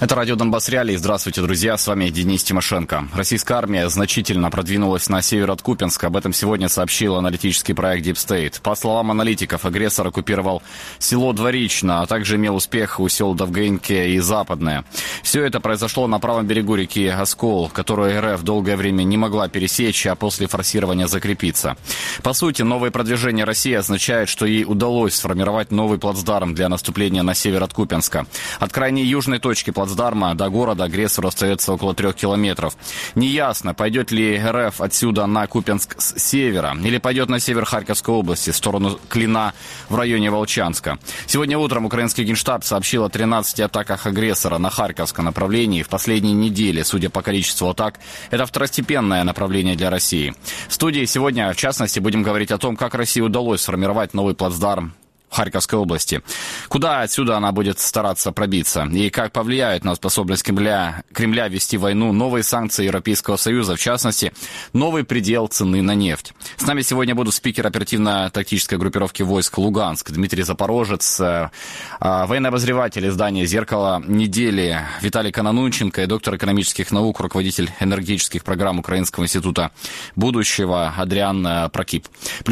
Это радио «Донбасс Реалии». Здравствуйте, друзья. С вами Денис Тимошенко. Российская армия значительно продвинулась на север от Купянска. Об этом сегодня сообщил аналитический проект Deep State. По словам аналитиков, агрессор оккупировал село Дворично, а также имел успех у сел Довгеньке и Западное. Все это произошло на правом берегу реки Оскол, которую РФ долгое время не могла пересечь, а после форсирования закрепиться. По сути, новое продвижение России означает, что ей удалось сформировать новый плацдарм для наступления на север от Купянска. От крайней южной точки плацдарма до города агрессору остается около 3 километров. Неясно, пойдет ли РФ отсюда на Купянск с севера или пойдет на север Харьковской области, в сторону Клина в районе Волчанска. Сегодня утром украинский Генштаб сообщил о 13 атаках агрессора на Харьковском направлении в последние недели. Судя по количеству атак, это второстепенное направление для России. В студии сегодня, в частности, будем говорить о том, как России удалось сформировать новый плацдарм в Харьковской области. Куда отсюда она будет стараться пробиться? И как повлияют на способность Кремля вести войну новые санкции Европейского Союза, в частности, новый предел цены на нефть? С нами сегодня будут спикер оперативно-тактической группировки войск «Луганск» Дмитрий Запорожец, военный обозреватель издания «Зеркало недели» Виталий Кононученко и доктор экономических наук, руководитель энергетических программ Украинского института будущего Адриан Прокип.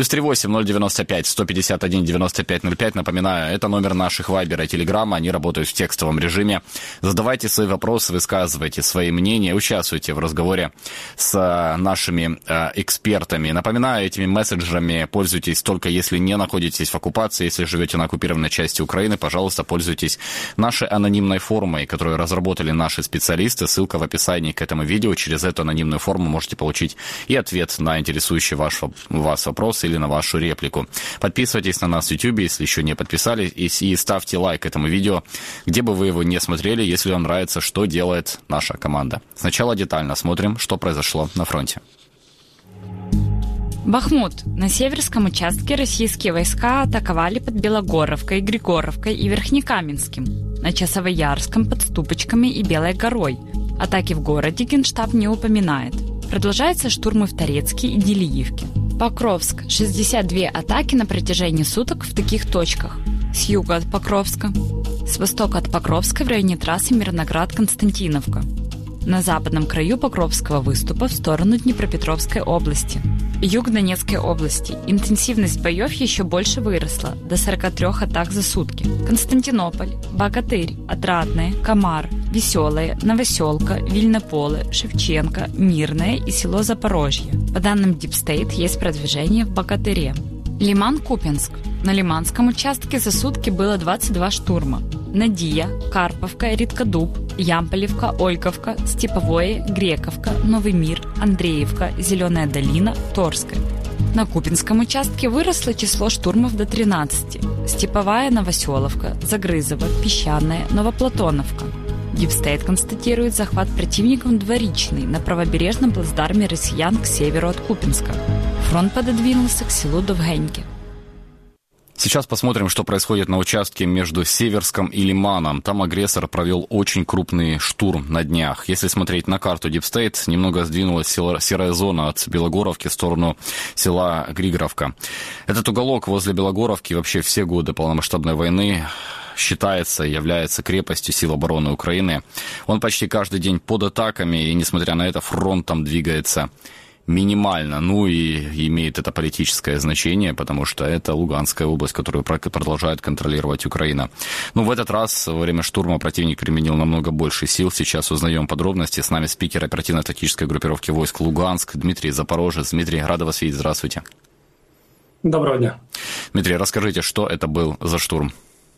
+38 095 151 95 05. Напоминаю, это номер наших Вайбера и Телеграма. Они работают в текстовом режиме. Задавайте свои вопросы, высказывайте свои мнения, участвуйте в разговоре с нашими экспертами. Напоминаю, этими мессенджерами пользуйтесь только если не находитесь в оккупации. Если живете на оккупированной части Украины, пожалуйста, пользуйтесь нашей анонимной формой, которую разработали наши специалисты. Ссылка в описании к этому видео. Через эту анонимную форму можете получить и ответ на интересующий вас вопрос или на вашу реплику. Подписывайтесь на нас в YouTube, если еще не подписались, и ставьте лайк этому видео, где бы вы его не смотрели, если вам нравится, что делает наша команда. Сначала детально смотрим, что произошло на фронте. Бахмут. На северском участке российские войска атаковали под Белогоровкой, Григоровкой и Верхнекаменским, на Часовоярском, под Ступочками и Белой горой. Атаки в городе Генштаб не упоминает. Продолжаются штурмы в Торецке и Делиевке. Покровск. 62 атаки на протяжении суток в таких точках. С юга от Покровска. С востока от Покровска в районе трассы Мирноград-Константиновка. На западном краю Покровского выступа в сторону Днепропетровской области. Юг Донецкой области. Интенсивность боев еще больше выросла, до 43 атак за сутки. Константинополь, Богатырь, Отрадное, Комар, Веселое, Новоселка, Вильнополе, Шевченко, Мирное и село Запорожье. По данным Deep State, есть продвижение в Богатыре. Лиман-Купянск. На Лиманском участке за сутки было 22 штурма. Надия, Карповка, Редкодуб, Ямполевка, Ольговка, Степовое, Грековка, Новый мир, Андреевка, Зеленая долина, Торская. На Купинском участке выросло число штурмов до 13. Степовая, Новоселовка, Загрызово, Песчаная, Новоплатоновка. Deep State констатирует захват противником Дворичный на правобережном плацдарме россиян к северу от Купинска. Фронт пододвинулся к селу Довгеньке. Сейчас посмотрим, что происходит на участке между Северском и Лиманом. Там агрессор провел очень крупный штурм на днях. Если смотреть на карту Deep State, немного сдвинулась серая зона от Белогоровки в сторону села Григоровка. Этот уголок возле Белогоровки вообще все годы полномасштабной войны считается и является крепостью сил обороны Украины. Он почти каждый день под атаками, и, несмотря на это, фронт там двигается минимально. Ну и имеет это политическое значение, потому что это Луганская область, которую продолжает контролировать Украина. Но в этот раз во время штурма противник применил намного больше сил. Сейчас узнаем подробности. С нами спикер оперативно-тактической группировки войск «Луганск» Дмитрий Запорожец. Дмитрий, рада вас видеть. Здравствуйте. Доброго дня. Дмитрий, расскажите, что это был за штурм?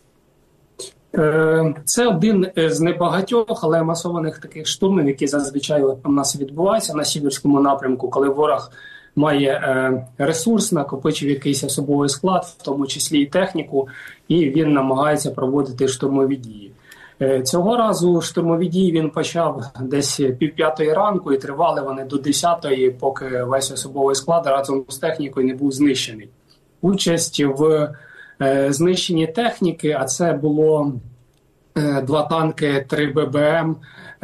Це один з небагатьох, але масованих таких штурмів, які зазвичай у нас відбуваються на Сіверському напрямку, коли ворог має ресурс, накопичив якийсь особовий склад, в тому числі і техніку, і він намагається проводити штурмові дії. Цього разу штурмові дії він почав десь 5:30 ранку і тривали вони до 10:00, поки весь особовий склад разом з технікою не був знищений. Участь в знищенні техніки, а це було 2 танки, 3 ББМ,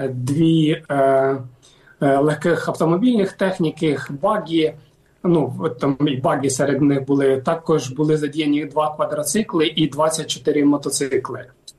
2 легких автомобільних техніки, багі, там і багі серед них були, також були задіяні 2 квадроцикли і 24 мотоцикли.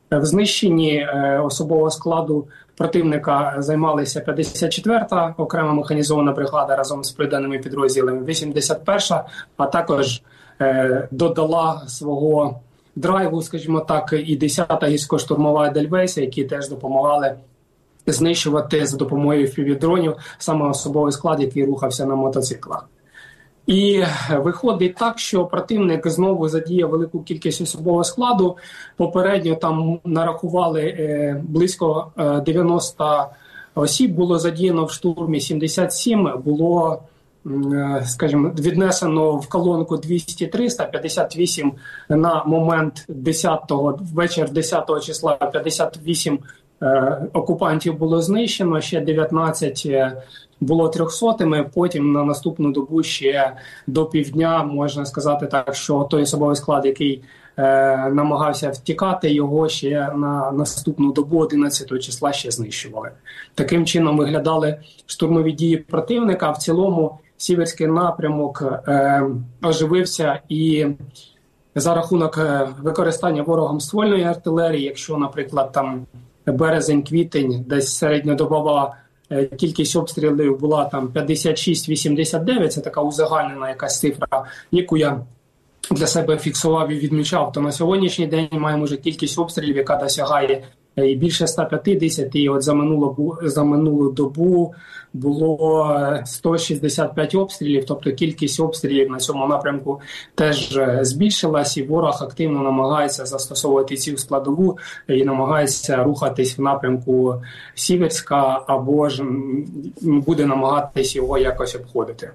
В знищенні особового складу противника займалися 54-та окрема механізована бригада разом з приданими підрозділами, 81-та, а також додала свого драйву, скажімо так, і 10-та гірсько-штурмова Едельвейс, які теж допомагали знищувати за допомогою FPV-дронів саме особовий склад, який рухався на мотоциклах. І виходить так, що противник знову задіяв велику кількість особового складу. Попередньо там нарахували близько 90 осіб, було задіяно в штурмі 77, було, скажімо, віднесено в колонку 200-300, 58 на момент 10-го, вечір 10 числа 58 окупантів було знищено, ще 19 було 300-ми, потім на наступну добу ще до півдня, можна сказати так, що той особовий склад, який намагався втікати, його ще на наступну добу 11 числа ще знищували. Таким чином виглядали штурмові дії противника. В цілому Сіверський напрямок оживився і за рахунок використання ворогом ствольної артилерії, якщо, наприклад, там березень-квітень, десь середньодобова кількість обстрілів була там 56-89, це така узагальнена якась цифра, яку я для себе фіксував і відмічав, то на сьогоднішній день маємо вже кількість обстрілів, яка досягає і більше 150, і от за минулу добу було 165 обстрілів, тобто кількість обстрілів на цьому напрямку теж збільшилась, і ворог активно намагається застосовувати цю складову і намагається рухатись в напрямку Сіверська, або ж буде намагатись його якось обходити.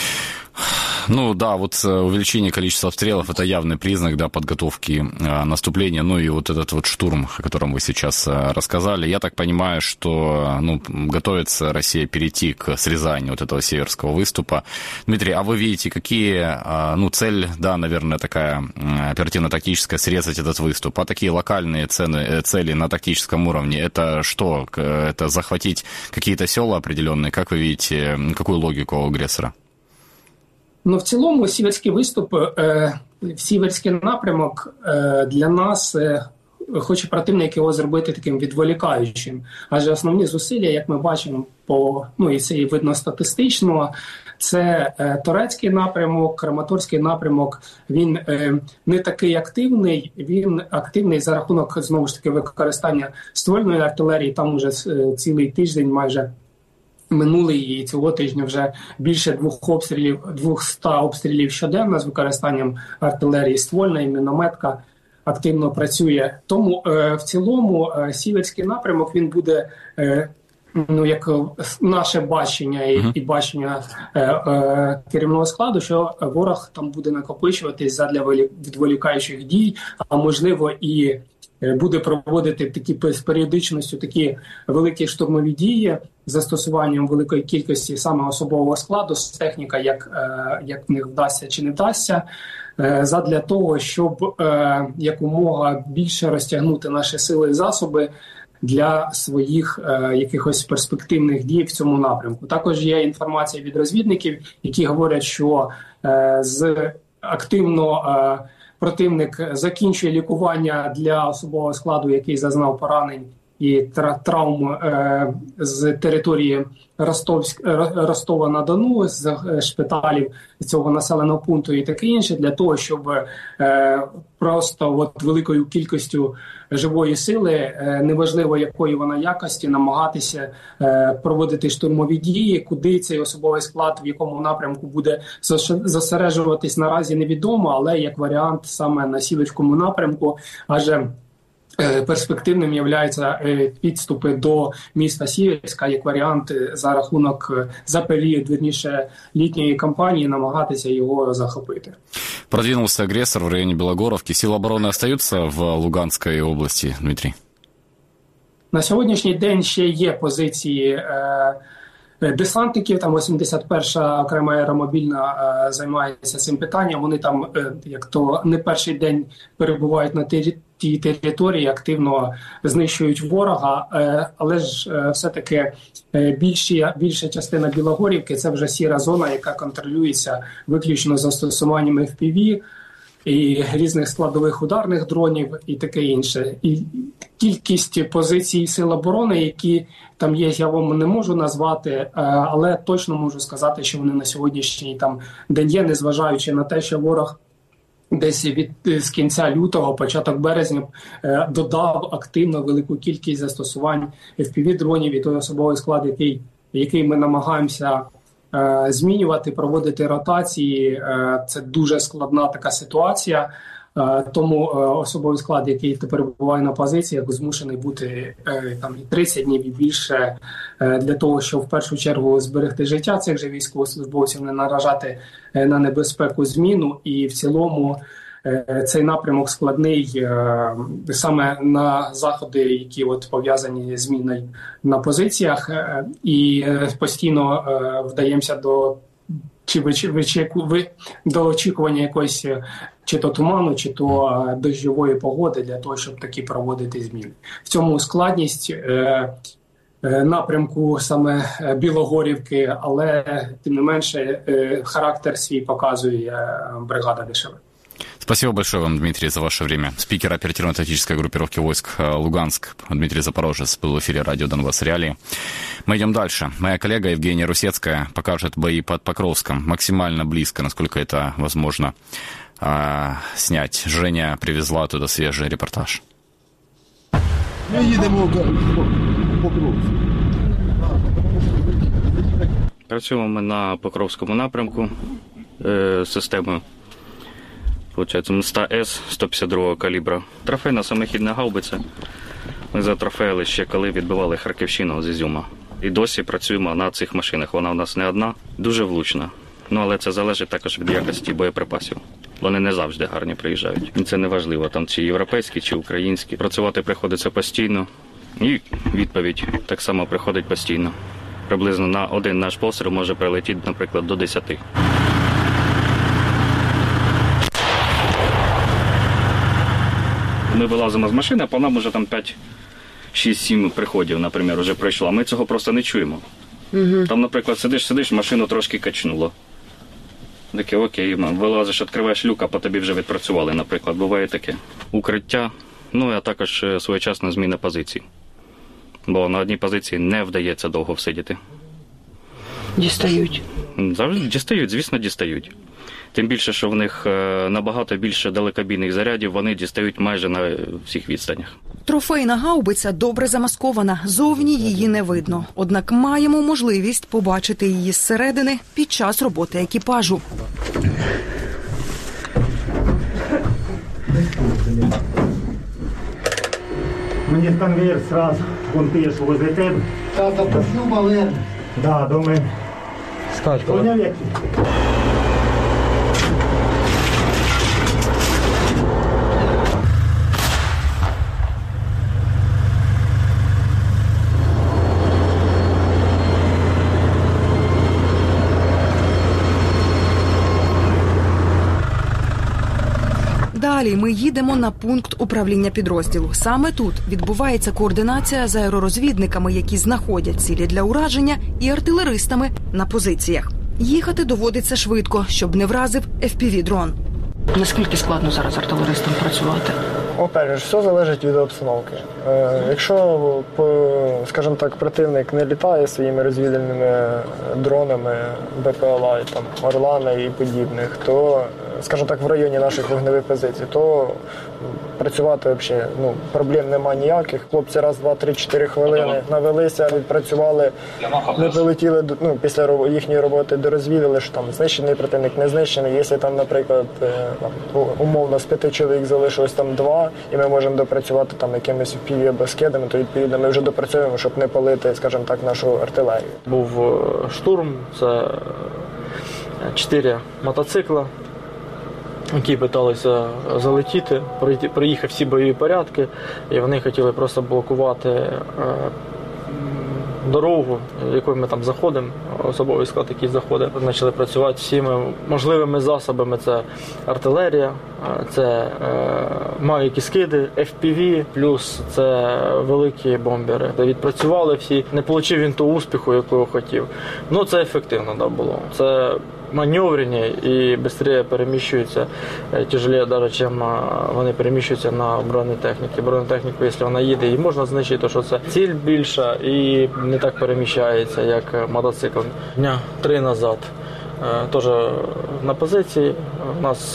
Ну да, вот увеличение количества обстрелов – это явный признак, да, подготовки наступления, ну и вот этот вот штурм, о котором вы сейчас рассказали. Я так понимаю, что, ну, готовится Россия перейти к срезанию вот этого северского выступа. Дмитрий, а вы видите, какие, ну, цель, да, наверное, такая оперативно-тактическая, срезать этот выступ, а такие локальные цели на тактическом уровне – это что? Это захватить какие-то села определенные? Как вы видите, какую логику у агрессора? Ну, в цілому, сіверський виступ, сіверський напрямок для нас хоче противник його зробити таким відволікаючим. Адже основні зусилля, як ми бачимо, і це і видно статистично, це турецький напрямок, Краматорський напрямок, він не такий активний, він активний за рахунок, знову ж таки, використання ствольної артилерії, там уже цілий тиждень майже минулий, і цього тижня вже більше 200 обстрілів щоденно з використанням артилерії ствольної, мінометка активно працює. Тому в цілому сіверський напрямок, він буде, ну, як наше бачення і бачення керівного складу, що ворог там буде накопичуватись задля відволікаючих дій, а можливо і буде проводити з періодичністю такі великі штурмові дії з застосуванням великої кількості саме особового складу, з техніка, як в них вдасться чи не вдасться, задля того, щоб якомога більше розтягнути наші сили і засоби для своїх якихось перспективних дій в цьому напрямку. Також є інформація від розвідників, які говорять, що активно противник закінчує лікування для особового складу, який зазнав поранень і травм з території Ростова-на-Дону, з шпиталів цього населеного пункту і таке інше, для того, щоб просто великою кількістю живої сили, неважливо якої вона якості, намагатися проводити штурмові дії, куди цей особовий склад, в якому напрямку буде зосереджуватись, наразі невідомо, але як варіант саме на Сіверському напрямку, адже перспективним являються підступи до міста Сіверська, як варіант за період, вірніше, літньої кампанії намагатися його захопити. Продвинулся агрессор в районе Белогоровки. Силы обороны остаются в Луганской области, Дмитрий? На сьогоднішній день ще є позиції десантників, там 81-ша окрема аеромобільна займається цим питанням. Вони там, як то не перший день перебувають на тій території, активно знищують ворога, але ж все-таки більша частина Білогорівки – це вже сіра зона, яка контролюється виключно застосуванням FPV. і різних складових ударних дронів і таке інше. І кількість позицій Сил оборони, які там є, я вам не можу назвати, але точно можу сказати, що вони на сьогоднішній день є, незважаючи на те, що ворог десь з кінця лютого, початок березня додав активно велику кількість застосувань FPV-дронів і той особовий склад, який ми намагаємося змінювати, проводити ротації. Це дуже складна така ситуація. Тому особовий склад, який тепер перебуває на позиціях, змушений бути і 30 днів і більше для того, щоб в першу чергу зберегти життя цих же військовослужбовців, не наражати на небезпеку зміну. І в цілому цей напрямок складний саме на заходи, які пов'язані з зміною на позиціях, і постійно вдаємося до очікування якоїсь чи то туману, чи то дощової погоди для того, щоб таки проводити зміни. В цьому складність напрямку саме Білогорівки, але тим не менше характер свій показує бригада ДШВ. Спасибо большое вам, Дмитрий, за ваше время. Спикер оперативно-тактической группировки войск Луганск Дмитрий Запорожец был в эфире радио «Донбасс Реалии». Мы идем дальше. Моя коллега Евгения Русецкая покажет бои под Покровском максимально близко, насколько это возможно снять. Женя привезла туда свежий репортаж. Ми їдемо в Покровськ. Працюємо ми на Покровському напрямку системою. Получається, МСТА-С 152 калібра. Трофейна самохідна гаубиця. Ми затрофеїли ще, коли відбивали Харківщину з Ізюма. І досі працюємо на цих машинах. Вона у нас не одна, дуже влучна. Але це залежить також від якості боєприпасів. Вони не завжди гарні приїжджають. І це не важливо, там чи європейські, чи українські. Працювати приходиться постійно. І відповідь так само приходить постійно. Приблизно на один наш постріл може прилетіти, наприклад, до 10. Ми вилазимо з машини, а по нам вже там 5-6-7 приходів, наприклад, вже пройшло. Ми цього просто не чуємо. Там, наприклад, сидиш, машину трошки качнуло. Таке, окей, вилазиш, відкриваєш люк, а по тобі вже відпрацювали, наприклад. Буває таке. Укриття, а також своєчасна зміна позицій. Бо на одній позиції не вдається довго всидіти. Дістають? Завжди дістають, звісно, дістають. Тим більше, що в них набагато більше далекобійних зарядів, вони дістають майже на всіх відстанях. Трофейна гаубиця добре замаскована, зовні її не видно. Однак маємо можливість побачити її зсередини під час роботи екіпажу. Мені конвейер сразу, вон ти, що возле тебе. Та запущу малин. Да, до мене. Скачка. Поняв, як? Далі ми їдемо на пункт управління підрозділу. Саме тут відбувається координація з аеророзвідниками, які знаходять цілі для ураження, і артилеристами на позиціях. Їхати доводиться швидко, щоб не вразив FPV-дрон. Наскільки складно зараз артилеристам працювати? По-перше, все залежить від обстановки. Якщо, скажімо так, противник не літає своїми розвідувальними дронами, БПЛА, Орлани і подібних, то, скажімо так, в районі наших вогневих позицій, то працювати взагалі проблем немає ніяких. Хлопці раз, два, три, 4 хвилини навелися, відпрацювали, не прилетіли, після їхньої роботи дорозвідали, що там знищений противник, не знищений. Якщо там, наприклад, умовно з 5 чоловік залишилось там 2, і ми можемо допрацювати там якимись FPV або скидами, то відповідно ми вже допрацюємо, щоб не палити, скажімо так, нашу артилерію. Був штурм, це 4 мотоцикла, які намагалися залетіти, проїхав всі бойові порядки, і вони хотіли просто блокувати дорогу, якою ми там заходимо, особовий склад, який заходить. Почали працювати всіми можливими засобами. Це артилерія, це маленькі скиди, FPV, плюс це великі бомбери. Відпрацювали всі. Не отримав він того успіху, якого хотів. Це ефективно було. Це маневрені і швидше переміщуються, тяжелее навіть, чим вони переміщуються на бронетехніки. Бронетехніку, якщо вона їде, її можна знищити, то що це ціль більша і не так переміщається, як мотоцикл. Дня 3 назад теж на позиції у нас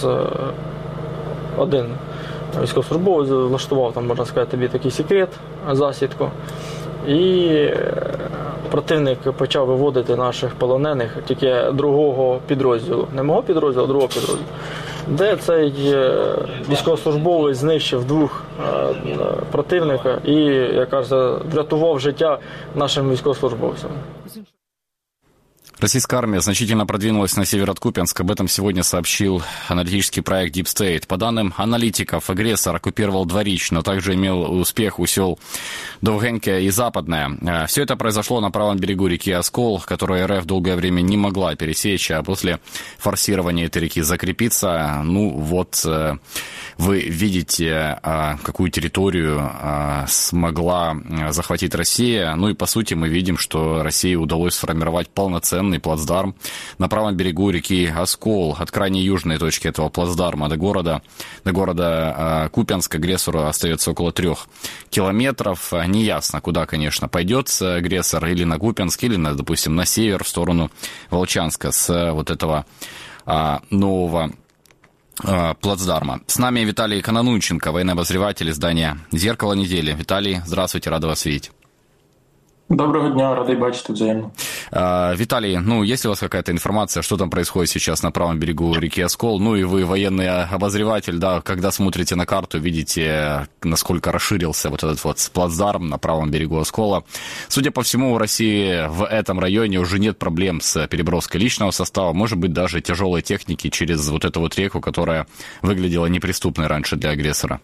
один військовослужбовець влаштував, там, можна сказати, тобі такий секрет, засідку. І противник почав виводити наших полонених тільки другого підрозділу. Не мого підрозділу, а другого підрозділу. Де цей військовослужбовець знищив 2 противника і, як кажуть, врятував життя нашим військовослужбовцям. Российская армия значительно продвинулась на север от Купянска. Об этом сегодня сообщил аналитический проект Deep State. По данным аналитиков, агрессор оккупировал Дворич, но также имел успех у сел Довгеньке и Западное. Все это произошло на правом берегу реки Оскол, которую РФ долгое время не могла пересечь, а после форсирования этой реки закрепиться. Ну вот, вы видите, какую территорию смогла захватить Россия. Ну и по сути мы видим, что России удалось сформировать полноценный плацдарм на правом берегу реки Оскол. От крайней южной точки этого плацдарма до города Купянск агрессору остается около 3 километров. Неясно, куда, конечно, пойдет агрессор, или на Купянск, или, допустим, на север, в сторону Волчанска, с вот этого нового плацдарма. С нами Виталий Кононученко, военный обозреватель издания «Зеркало недели». Виталий, здравствуйте, рада вас видеть. Доброго дня, радий бачити взаимно. Виталий, ну, есть ли у вас какая-то информация, что там происходит сейчас на правом берегу реки Оскол? Ну, и вы военный обозреватель, да, когда смотрите на карту, видите, насколько расширился вот этот вот плацдарм на правом берегу Оскола. Судя по всему, у России в этом районе уже нет проблем с переброской личного состава, может быть, даже тяжелой техники через вот эту вот реку, которая выглядела неприступной раньше для агрессора.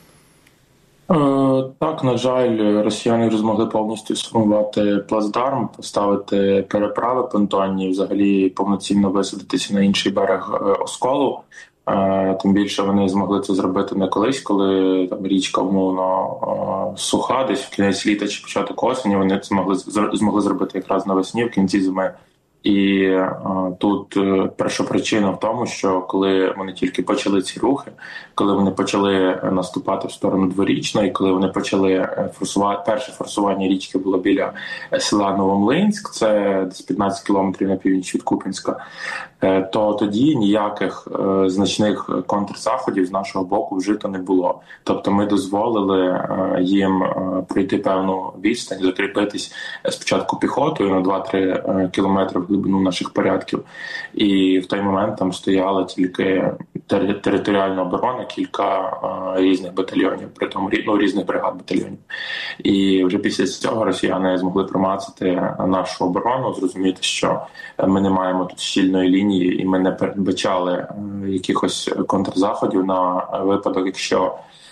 Так, на жаль, росіяни вже змогли повністю сформувати плацдарм, поставити переправи понтонні, взагалі повноцінно висадитися на інший берег Осколу. Тим більше вони змогли це зробити не колись, коли там річка умовно суха, десь в кінець літа чи початок осені, вони змогли зробити якраз навесні, в кінці зими. І тут перша причина в тому, що коли вони тільки почали ці рухи, коли вони почали наступати в сторону Дворічної, коли вони почали перше форсування річки було біля села Новомлинськ, це десь 15 кілометрів на північ від Куп'янська, то тоді ніяких значних контрзаходів з нашого боку вжито не було. Тобто ми дозволили їм пройти певну відстань, закріпитись спочатку піхотою на 2-3 кілометри в глибину наших порядків. І в той момент там стояла тільки територіальна оборона, кілька різних батальйонів, притому різних бригад батальйонів. І вже після цього росіяни змогли промацати нашу оборону, зрозуміти, що ми не маємо тут щільної лінії і ми не передбачали якихось контрзаходів на випадок, якщо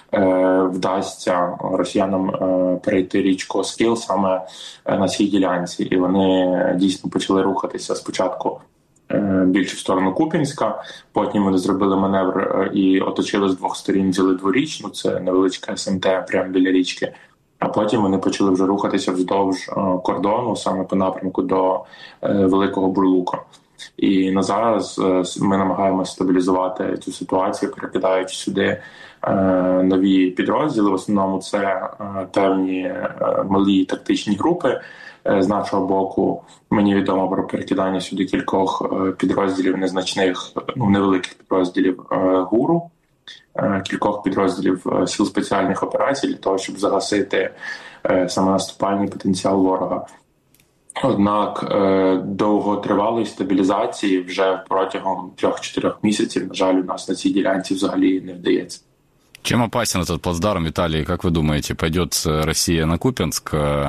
вдасться росіянам перейти річку Оскіл саме на цій ділянці. І вони дійсно почали рухатися спочатку більше в сторону Куп'янська, потім вони зробили маневр і оточили з 2 сторін, взяли Дворічну, це невеличка СМТ прямо біля річки, а потім вони почали вже рухатися вздовж кордону, саме по напрямку до Великого Бурлука. І на зараз ми намагаємося стабілізувати цю ситуацію, перекидаючи сюди нові підрозділи. В основному це певні малі тактичні групи. З нашого боку мені відомо про перекидання сюди кількох підрозділів незначних, невеликих підрозділів ГУРу, кількох підрозділів сил спеціальних операцій для того, щоб загасити саме наступальний потенціал ворога. Однак довготривалої стабілізації вже протягом 3-4 місяців, на жаль, у нас на цій ділянці взагалі не вдається. Чем опасен этот плацдарм, Виталий, как вы думаете, пойдет Россия на Купянск,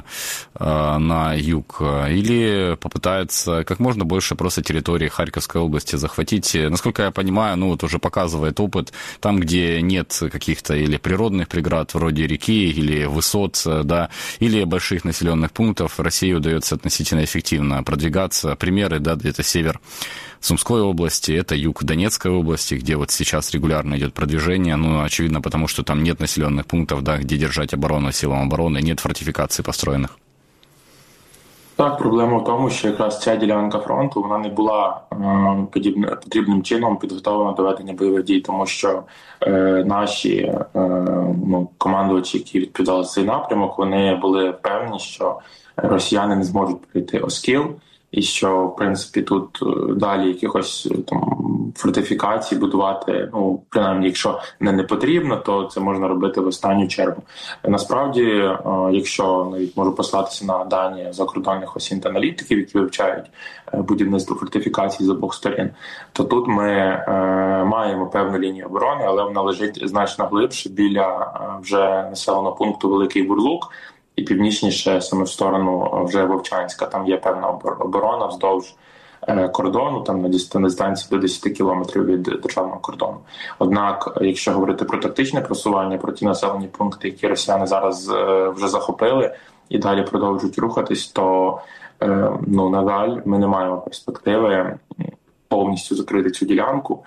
на юг, или попытается как можно больше просто территории Харьковской области захватить? Насколько я понимаю, ну вот уже показывает опыт, там, где нет каких-то или природных преград вроде реки или высот, да, или больших населенных пунктов, России удается относительно эффективно продвигаться. Примеры, да, это север Сумской области, это юг Донецкой области, где вот сейчас регулярно идет продвижение, ну, очевидно, потому что там нет населенных пунктов, да, где держать оборону силам обороны, нет фортификаций построенных. Так, проблема в тому, що якраз ця ділянка фронту, вона не була потрібним чином підготовлена до ведення бойових дій, тому що наші командувачі, які відповідали за цей напрямок, вони були впевнені, що росіяни не зможуть пройти Оскіл, і що, в принципі, тут далі якихось там фортифікацій будувати, принаймні, якщо не потрібно, то це можна робити в останню чергу. Насправді, якщо навіть можу послатися на дані закордонних осінт-аналітиків, які вивчають будівництво фортифікацій з обох сторін, то тут ми маємо певну лінію оборони, але вона лежить значно глибше біля вже населеного пункту Великий Бурлук, і північніше саме в сторону вже Вовчанська. Там є певна оборона вздовж кордону, там на дистанції до 10 кілометрів від державного кордону. Однак, якщо говорити про тактичне просування, про ті населені пункти, які росіяни зараз вже захопили і далі продовжують рухатись, то, на жаль, ми не маємо перспективи повністю закрити цю ділянку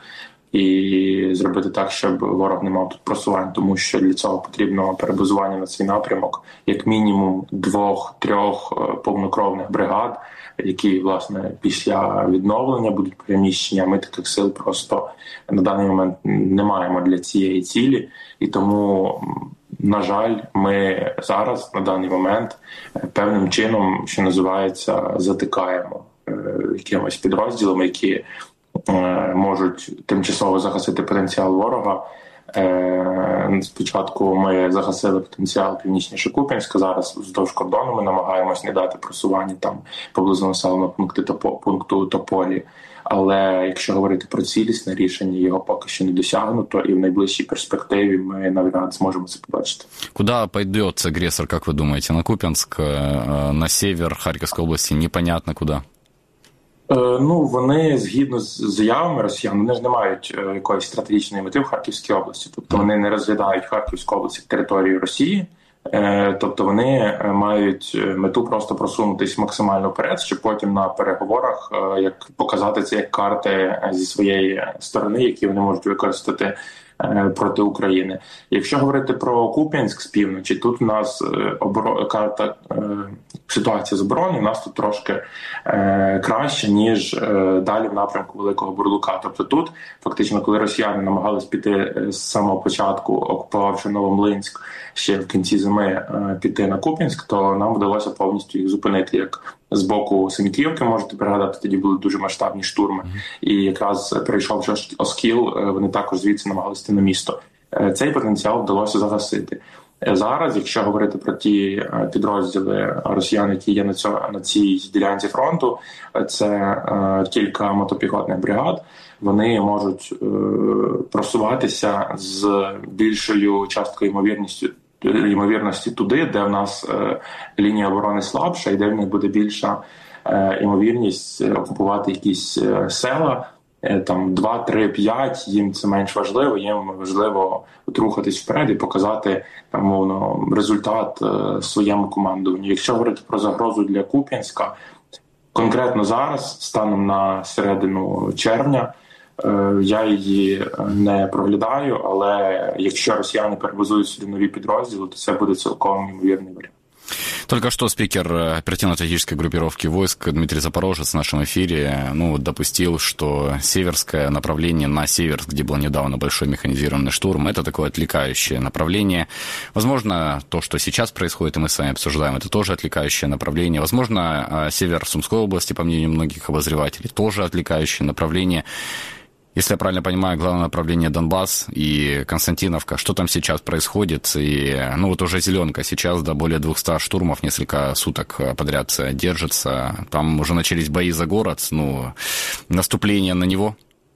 і зробити так, щоб ворог не мав тут просувань, тому що для цього потрібно перебазування на цей напрямок як мінімум 2-3 повнокровних бригад, які, власне, після відновлення будуть переміщені. Ми таких сил просто на даний момент не маємо для цієї цілі, і тому, на жаль, ми зараз на даний момент певним чином, що називається, затикаємо якимось підрозділами, які можуть тимчасово загасити потенціал ворога. Спочатку ми загасили потенціал північніше Куп'янська, зараз вздовж кордону ми намагаємось не дати просування там поблизу населеного пункту Тополі. Але якщо говорити про цілісне рішення, його поки що не досягнуто, і в найближчій перспективі ми навряд зможемо це побачити. Куди піде агресор, як ви думаєте? На Куп'янськ, на север Харківської області, непонятно куди? Вони, згідно з заявами росіян, вони ж не мають якоїсь стратегічної мети в Харківській області. Тобто вони не розглядають Харківську область як територію Росії. Тобто вони мають мету просто просунутись максимально вперед, щоб потім на переговорах як показати це як карти зі своєї сторони, які вони можуть використати проти України. Якщо говорити про Куп'янськ з півночі, тут у нас ситуація з обороною у нас тут трошки краща, ніж далі в напрямку Великого Бурлука. Тобто тут, фактично, коли росіяни намагались піти з самого початку, окупувавши Новомлинськ, ще в кінці зими піти на Куп'янськ, то нам вдалося повністю їх зупинити, як з боку Синьківки, можете пригадати, тоді були дуже масштабні штурми. І якраз перейшовши Оскіл, вони також звідси намагалися йти на місто. Цей потенціал вдалося загасити. Зараз, якщо говорити про ті підрозділи росіян, які є на цій ділянці фронту, це кілька мотопіхотних бригад. Вони можуть просуватися з більшою часткою ймовірності туди, де в нас лінія оборони слабша і де в них буде більша ймовірність окупувати якісь села, там 2, 3, 5, їм це менш важливо, їм важливо рухатись вперед і показати там, мовно, результат своєму командуванню. Якщо говорити про загрозу для Куп'янська, конкретно зараз, станом на середину червня, я її не проглядаю, але якщо росіяни перебазують сюди нові підрозділи, то це буде цілком ймовірний варіант. Только что спикер оперативно-стратегической группировки войск Дмитрий Запорожец в нашем эфире допустил, что северское направление на Северск, где был недавно большой механизированный штурм, это такое отвлекающее направление. Возможно, то, что сейчас происходит, и мы с вами обсуждаем, это тоже отвлекающее направление. Возможно, север Сумской области, по мнению многих обозревателей, тоже отвлекающее направление. Если я правильно понимаю, главное направление Донбасс и Константиновка. Что там сейчас происходит? И, уже Зеленка сейчас, более 200 штурмов, несколько суток подряд держится. Там уже начались бои за город, наступление на него.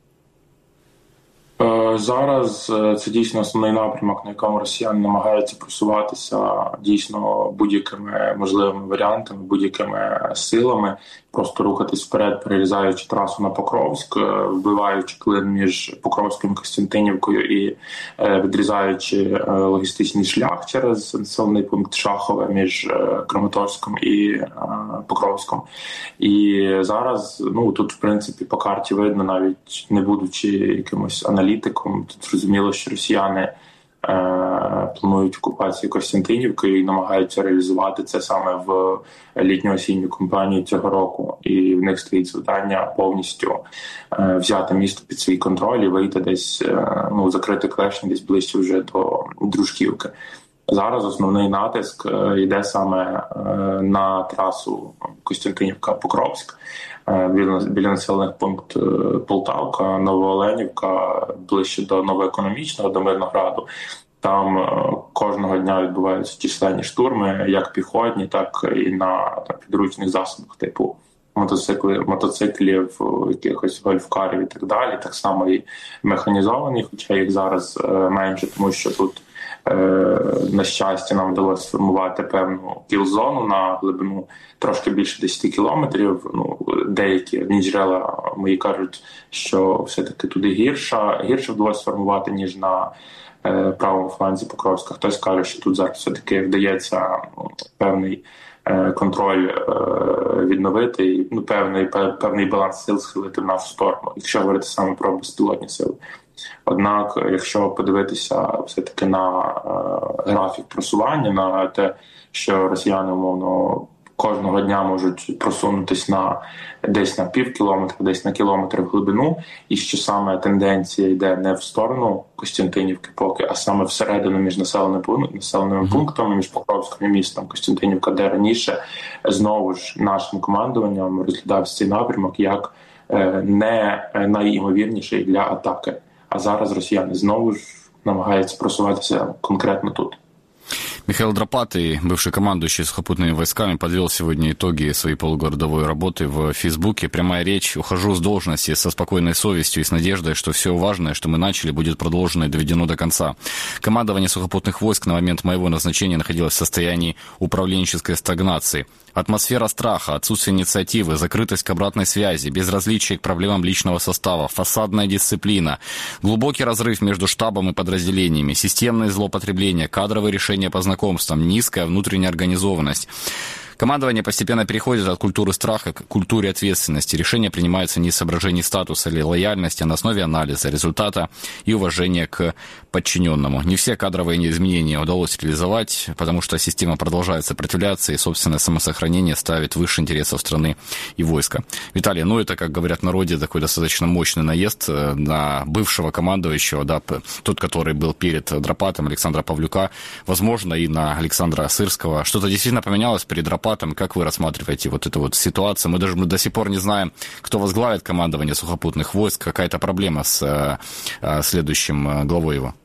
Зараз це дійсно основний напрямок, на якому росіяни намагаються просуватися дійсно будь-якими можливими варіантами, будь-якими силами, просто рухатись вперед, перерізаючи трасу на Покровськ, вбиваючи клин між Покровськом і Костянтинівкою і відрізаючи логістичний шлях через населений пункт Шахове між Краматорськом і Покровськом. І зараз, тут, в принципі, по карті видно, навіть не будучи якимось аналітиком, тут зрозуміло, що росіяни планують окупацію Костянтинівки і намагаються реалізувати це саме в літньо-осінню кампанію цього року. І в них стоїть завдання повністю взяти місто під свій контроль і вийти десь, закрити клешні десь ближче вже до Дружківки. Зараз основний натиск йде саме на трасу Костянтинівка-Покровськ, біля населених пунктів Полтавка, Новооленівка, ближче до Новоекономічного, до Мирнограду. Там кожного дня відбуваються численні штурми, як піхотні, так і на підручних засобах типу мотоциклів, якихось гольфкарів і так далі. Так само і механізовані, хоча їх зараз менше, тому що тут, на щастя, нам вдалося сформувати певну кіл-зону на глибину трошки більше 10 кілометрів. Деякі джерела мої кажуть, що все-таки туди гірше вдалося сформувати, ніж на правому фланзі Покровська. Хтось каже, що тут зараз все-таки вдається певний контроль відновити і певний баланс сил схилити в нашу сторону, якщо говорити саме про безпілотні сили. Однак, якщо подивитися все-таки на графік просування, на те, що росіяни, умовно, кожного дня можуть просунутися десь на пів кілометра, десь на кілометр в глибину, і що саме тенденція йде не в сторону Костянтинівки поки, а саме всередину між населеними пунктами, між Покровським і містом Костянтинівка, де раніше знову ж нашим командуванням розглядався цей напрямок як не найімовірніший для атаки. А зараз росіяни знову ж намагаються просуватися конкретно тут. Михаил Драпатый, бывший командующий сухопутными войсками, подвел сегодня итоги своей полугодовой работы в Фейсбуке. Прямая речь: «Ухожу с должности со спокойной совестью и с надеждой, что все важное, что мы начали, будет продолжено и доведено до конца. Командование сухопутных войск на момент моего назначения находилось в состоянии управленческой стагнации. Атмосфера страха, отсутствие инициативы, закрытость к обратной связи, безразличие к проблемам личного состава, фасадная дисциплина, глубокий разрыв между штабом и подразделениями, системные злоупотребления, кадровые решения по знакомствам, низкая внутренняя организованность». Командование постепенно переходит от культуры страха к культуре ответственности. Решения принимаются не из соображений статуса или лояльности, а на основе анализа, результата и уважения к подчиненному. Не все кадровые изменения удалось реализовать, потому что система продолжает сопротивляться, и собственное самосохранение ставит выше интересов страны и войска. Виталий, это, как говорят в народе, такой достаточно мощный наезд на бывшего командующего, да, тот, который был перед Драпатом, Александра Павлюка, возможно, и на Александра Сырского. Что-то действительно поменялось перед Драпатом? Как вы рассматриваете вот эту вот ситуацию? Мы даже до сих пор не знаем, кто возглавит командование сухопутных войск, какая-то проблема с следующим главой его.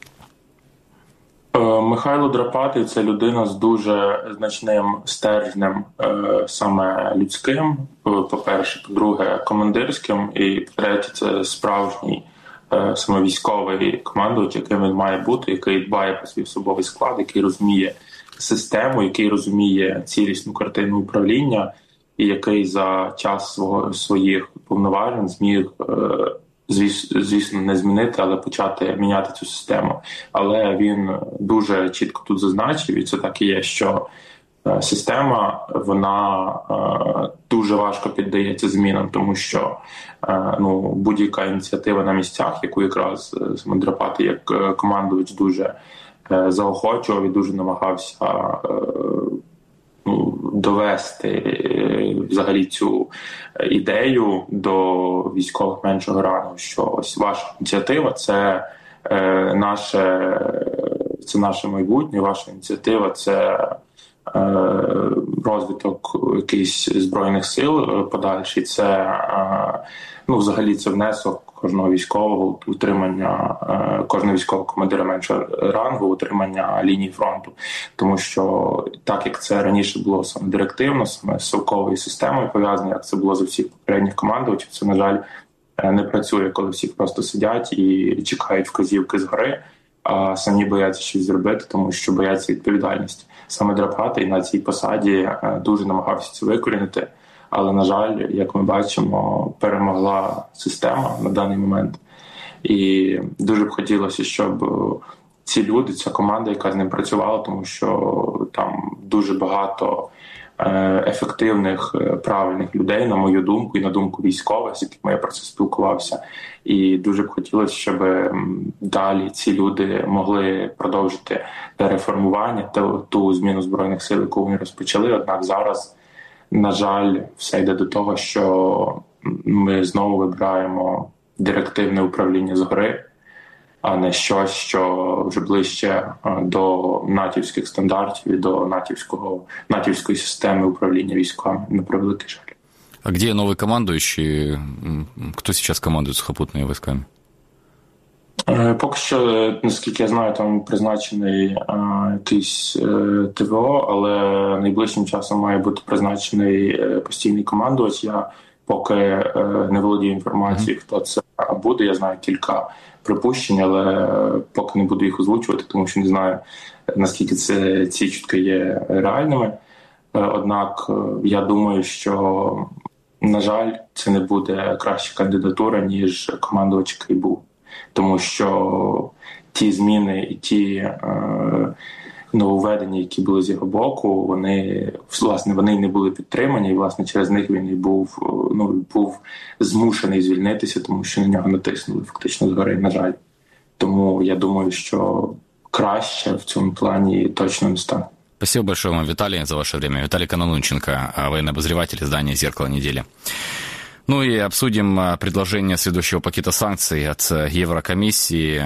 Михайло Драпатий – це людина з дуже значним стержнем саме людським, по-перше, по-друге, командирським, і по-третє, це справжній саме військовий командувач, яким він має бути, який дбає про свій особовий склад, який розуміє систему, який розуміє цілісну картину управління і який за час своїх повноважень зміг, звісно, не змінити, але почати міняти цю систему. Але він дуже чітко тут зазначив, і це так і є, що система, вона дуже важко піддається змінам, тому що будь-яка ініціатива на місцях, яку якраз Драпатий як командувач дуже заохочував і дуже намагався довести взагалі цю ідею до військових меншого рангу, що ось ваша ініціатива – це наше майбутнє, ваша ініціатива – це розвиток якихось Збройних сил подальший, це взагалі це внесок кожного військового утримання, кожного військового командира меншого рангу, утримання лінії фронту. Тому що так, як це раніше було саме директивно, саме з совковою системою пов'язано, як це було за всіх попередніх командувачів, це, на жаль, не працює, коли всі просто сидять і чекають вказівки згори, а самі бояться щось зробити, тому що бояться відповідальності. Саме Драпатий на цій посаді дуже намагався це викорінити, але, на жаль, як ми бачимо, перемогла система на даний момент. І дуже б хотілося, щоб ці люди, ця команда, яка з ним працювала, тому що там дуже багато ефективних, правильних людей, на мою думку, і на думку військових, з якими я про це спілкувався. І дуже б хотілося, щоб далі ці люди могли продовжити те реформування, ту зміну Збройних сил, яку вони розпочали. Однак зараз, на жаль, все йде до того, що ми знову вибираємо директивне управління згори, а не щось, що вже ближче до натівських стандартів і до натівської системи управління військами, на превеликий жаль. А где новый командующий? Кто сейчас командует сухопутными войсками? Поки що, наскільки я знаю, там призначений якийсь ТВО, але найближчим часом має бути призначений постійний командувач. Я поки не володію інформацією, хто це буде. Я знаю кілька припущень, але поки не буду їх озвучувати, тому що не знаю, наскільки ці чутки є реальними. Однак я думаю, що, на жаль, це не буде краща кандидатура, ніж командувач, який був. Тому що ті зміни і ті нововведення, які були з його боку, вони не були підтримані, і, власне, через них він і був змушений звільнитися, тому що на нього натиснули фактично згори, на жаль. Тому я думаю, що краще в цьому плані точно не стане. Спасибо большое вам, Виталий, за ваше время. Виталий Кононенченко, военный обозреватель издания «Зеркало недели». Ну и обсудим предложение следующего пакета санкций от Еврокомиссии.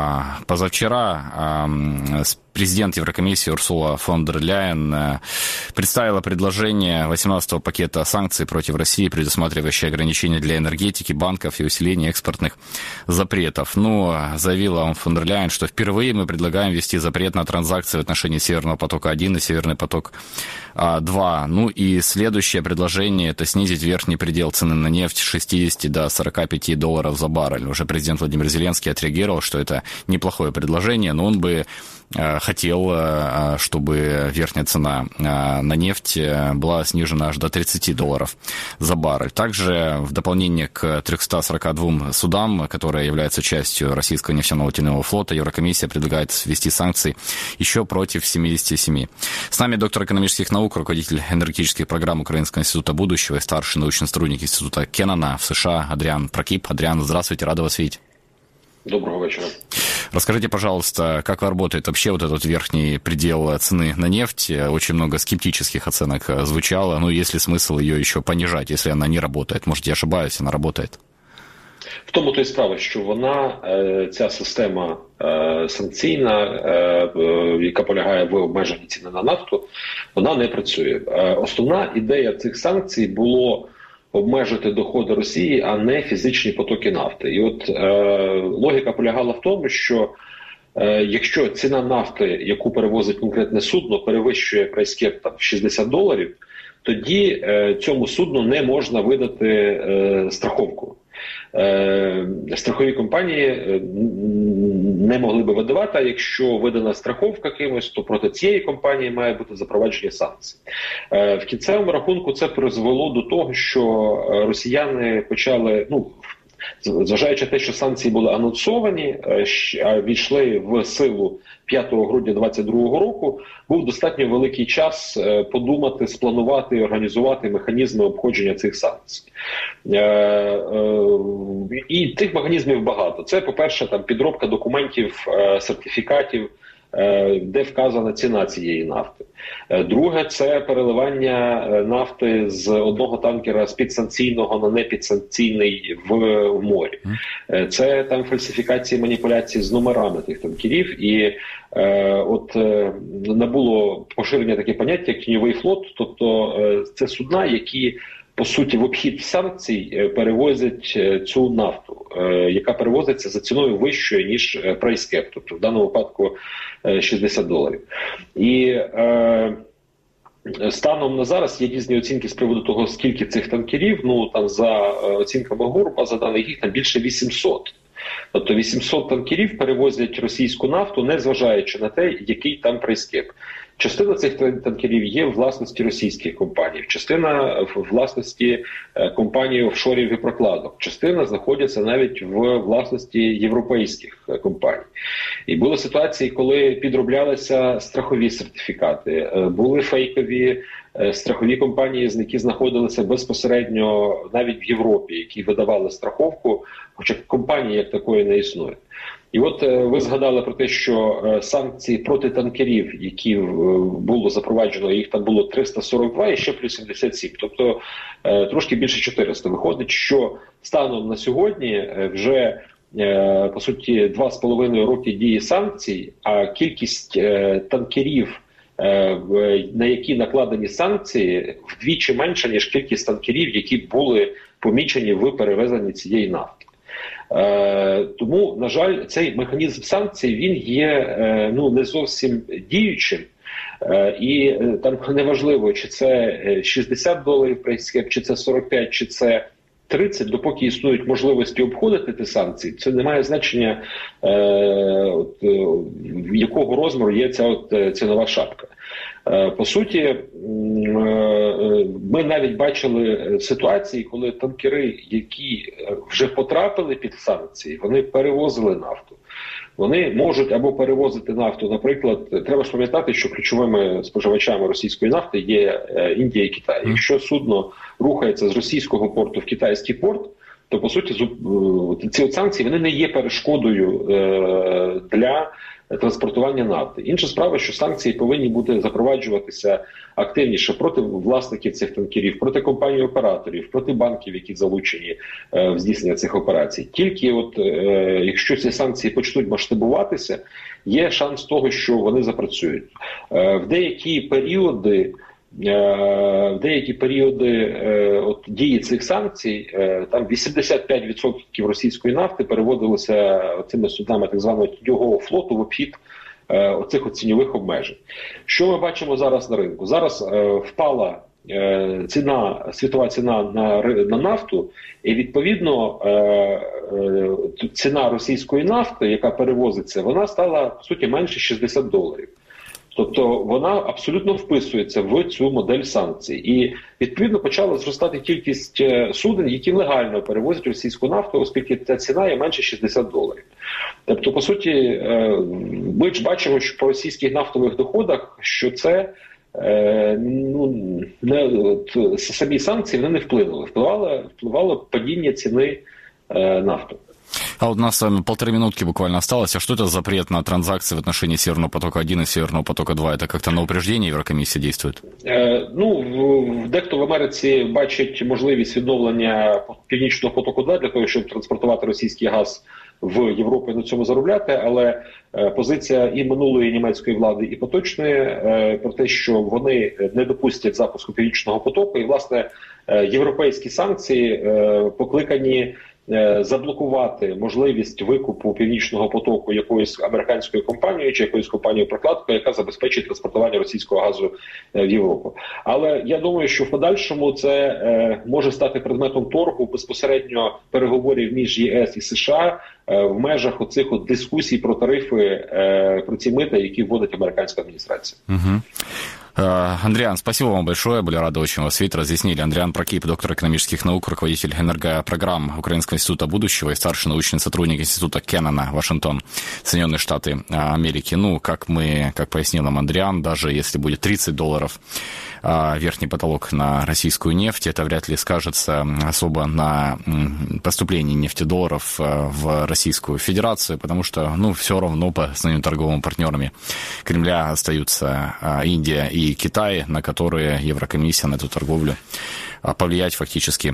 Позавчера президент Еврокомиссии Урсула фон дер Ляйен представила предложение 18-го пакета санкций против России, предусматривающее ограничения для энергетики, банков и усиление экспортных запретов. Но заявила фон дер Ляйен, что впервые мы предлагаем ввести запрет на транзакции в отношении Северного потока-1 и Северный поток-2. Ну и следующее предложение – это снизить верхний предел цены на нефть с 60 до 45 долларов за баррель. Уже президент Владимир Зеленский отреагировал, что это неплохое предложение, но он бы хотел, чтобы верхняя цена на нефть была снижена аж до 30 долларов за баррель. Также в дополнение к 342 судам, которые являются частью российского нефтяного теневого флота, Еврокомиссия предлагает ввести санкции еще против 77. С нами доктор экономических наук, руководитель энергетических программ Украинского института будущего и старший научный сотрудник института Кеннона в США Адриан Прокип. Адриан, здравствуйте, рада вас видеть. Доброго вечера. Расскажите, пожалуйста, как работает вообще вот этот верхний предел цены на нефть? Очень много скептических оценок звучало. Ну, есть ли смысл ее еще понижать, если она не работает? Может, я ошибаюсь, она работает? В тому то й справа, що вона, ця система санкційна, яка полягає в обмеженні ціни на нафту, вона не працює. Основна ідея цих санкцій було обмежити доходи Росії, а не фізичні потоки нафти. І от логіка полягала в тому, що якщо ціна нафти, яку перевозить конкретне судно, перевищує прайскеп там 60 доларів, тоді цьому судну не можна видати страховку. Страхові компанії не могли би видавати, а якщо видана страховка кимось, то проти цієї компанії має бути запровадження санкцій. В кінцевому рахунку це призвело до того, що росіяни почали, зважаючи на те, що санкції були анонсовані, а війшли в силу 5 грудня 2022 року, був достатньо великий час подумати, спланувати і організувати механізми обходження цих санкцій. І тих механізмів багато. Це, по-перше, там підробка документів, сертифікатів, де вказана ціна цієї нафти. Друге, це переливання нафти з одного танкера з підсанкційного на непідсанкційний в морі. Це там фальсифікації, маніпуляції з номерами тих танкерів. І набуло поширення таке поняття, як тіньовий флот, тобто це судна, які по суті в обхід санкцій перевозять цю нафту, яка перевозиться за ціною вищою, ніж прайскеп, тобто в даному випадку 60 доларів. І станом на зараз є різні оцінки з приводу того, скільки цих танкерів, там за оцінками ГУР, база даних їх там більше 800. Тобто 800 танкерів перевозять російську нафту, не зважаючи на те, який там прайскеп. Частина цих танкерів є в власності російських компаній, частина в власності компаній офшорів і прокладок, частина знаходиться навіть в власності європейських компаній. І були ситуації, коли підроблялися страхові сертифікати, були фейкові страхові компанії, які знаходилися безпосередньо навіть в Європі, які видавали страховку, хоча компанії як такої не існує. І от ви згадали про те, що санкції проти танкерів, які було запроваджено, їх там було 342 і ще плюс 77, тобто трошки більше 400. Виходить, що станом на сьогодні вже, по суті, 2,5 роки дії санкцій, а кількість танкерів, на які накладені санкції, вдвічі менша, ніж кількість танкерів, які були помічені в перевезенні цієї нафти. Тому, на жаль, цей механізм санкцій, він є не зовсім діючим. І там неважливо, чи це $60 прайскеп, чи це 45, чи це 30, допоки існують можливості обходити ті санкції, це не має значення, якого розміру є ця цінова шапка. По суті, ми навіть бачили ситуації, коли танкери, які вже потрапили під санкції, вони перевозили нафту. Вони можуть або перевозити нафту, наприклад, треба ж пам'ятати, що ключовими споживачами російської нафти є Індія і Китай. Якщо судно рухається з російського порту в китайський порт, то, по суті, ці санкції вони не є перешкодою для транспортування нафти. Інша справа, що санкції повинні бути запроваджуватися активніше проти власників цих танкерів, проти компаній-операторів, проти банків, які залучені в здійснення цих операцій. Тільки якщо ці санкції почнуть масштабуватися, є шанс того, що вони запрацюють. В деякі періоди дії цих санкцій, там 85% російської нафти переводилося цими судами так званого тіньового флоту в обхід оцих ціньових обмежень. Що ми бачимо зараз на ринку? Зараз впала світова ціна на нафту, і відповідно ціна російської нафти, яка перевозиться, вона стала, по суті, менше $60. Тобто вона абсолютно вписується в цю модель санкцій. І, відповідно, почала зростати кількість суден, які легально перевозять російську нафту, оскільки ця ціна є менше $60. Тобто, по суті, ми ж бачимо, що по російських нафтових доходах, що це самі санкції вони не вплинули. Впливало падіння ціни нафти. А вот у нас с вами 1,5 минутки буквально осталось. А что это за запрет на транзакции в отношении Северного потока-1 и Северного потока-2? Это как-то на упреждение Еврокомиссия действует? Дехто в Америці бачить можливість відновлення Північного потоку-2 для того, щоб транспортувати російський газ в Європу і на цьому заробляти, але позиція і минулої німецької влади, і поточної про те, що вони не допустять запуску Північного потоку, і, власне, європейські санкції покликані заблокувати можливість викупу Північного потоку якоюсь американською компанією чи якоюсь компанією-прокладкою, яка забезпечить транспортування російського газу в Європу. Але я думаю, що в подальшому це може стати предметом торгу безпосередньо переговорів між ЄС і США в межах оцих дискусій про тарифи, про ці мита, які вводить американська адміністрація. Угу. Андриан, спасибо вам большое, были рады очень вас видеть, разъяснили. Андриан Прокип, доктор экономических наук, руководитель энергопрограмм Украинского института будущего и старший научный сотрудник института Кеннона, Вашингтон, Соединенные Штаты Америки. Как пояснил нам Андриан, даже если будет $30 верхний потолок на российскую нефть, это вряд ли скажется особо на поступлении нефтедолларов в Российскую Федерацию, потому что, все равно по основным торговым партнерами Кремля остаются Индия и Китай, на которые Еврокомиссия, на эту торговлю повлиять фактически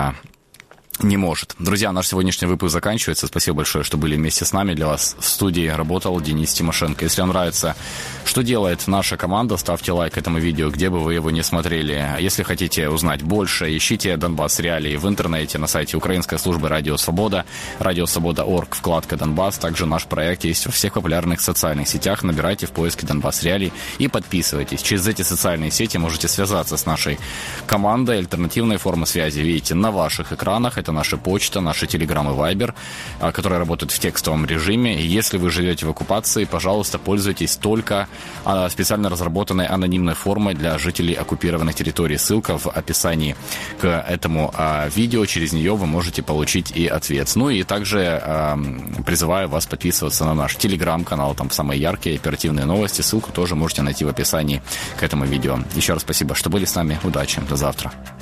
не может. Друзья, наш сегодняшний выпуск заканчивается. Спасибо большое, что были вместе с нами. Для вас в студии работал Денис Тимошенко. Если вам нравится, что делает наша команда, ставьте лайк этому видео, где бы вы его не смотрели. Если хотите узнать больше, ищите «Донбасс Реалии» в интернете, на сайте Украинской службы «Радио Свобода», радиосвобода.орг, вкладка «Донбасс». Также наш проект есть во всех популярных социальных сетях. Набирайте в поиске «Донбасс Реалии» и подписывайтесь. Через эти социальные сети можете связаться с нашей командой. Альтернативные формы связи видите на ваших экранах. это наша почта, наши Telegram и Viber, которые работают в текстовом режиме. И если вы живете в оккупации, пожалуйста, пользуйтесь только специально разработанной анонимной формой для жителей оккупированных территорий. Ссылка в описании к этому видео. Через нее вы можете получить и ответ. Ну и также призываю вас подписываться на наш Telegram-канал. Там самые яркие оперативные новости. Ссылку тоже можете найти в описании к этому видео. Еще раз спасибо, что были с нами. Удачи. До завтра.